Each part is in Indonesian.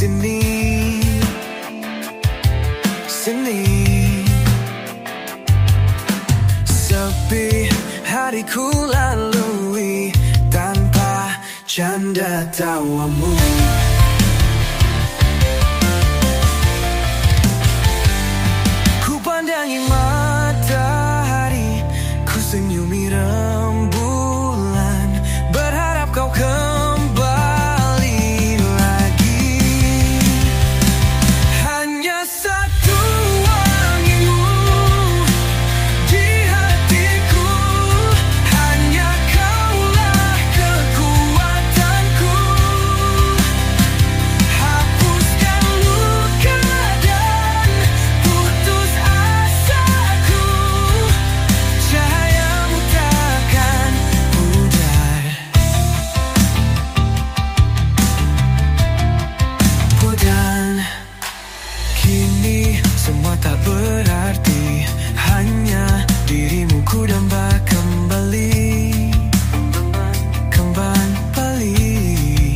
sini, sini. Sepi hariku lalui tanpa canda tawamu. Ku pandangi matahari, ku senyumi rembulan, berharap kau kembali lagi. Hanya satu wangimu di hatiku, hanya kaulah kekuatanku. Hapuskan luka dan putus asaku, cahayamu takkan pudar, dan kini semua tak berarti, hanya dirimu ku damba kembali, kembali.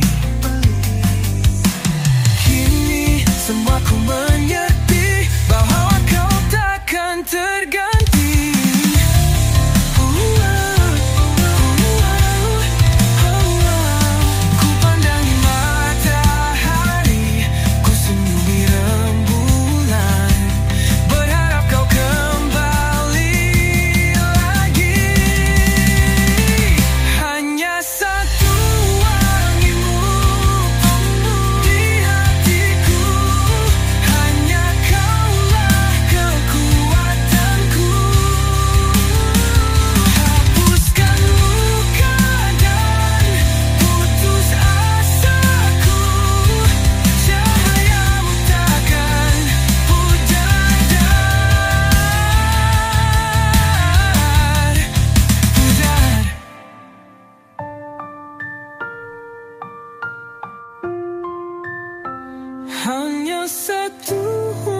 Kini semua ku mengerti bahwa kau takkan terganti. Ku pandangi matahari, ku senyumi rembulan, berharap kau kembali lagi. Hanya satu wangimu di hatiku, hanya kaulah kekuatanku. Hapuskan luka dan putus asaku, cahayamu takkan pudar, pudar. Hanya satu